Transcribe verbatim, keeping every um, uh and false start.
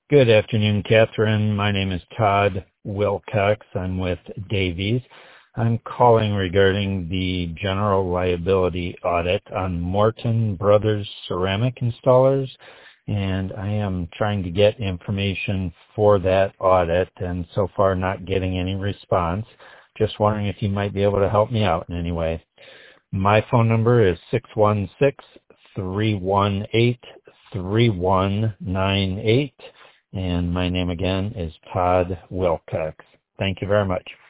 Good afternoon, Catherine. My name is Todd Wilcox. I'm with Davies. I'm calling regarding the general liability audit on Morton Brothers Ceramic Installers, and I am trying to get information for that audit and so far not getting any response. Just wondering if you might be able to help me out in any way. My phone number is six one six, three one eight, three one nine eight. And my name again is Todd Wilcox. Thank you very much.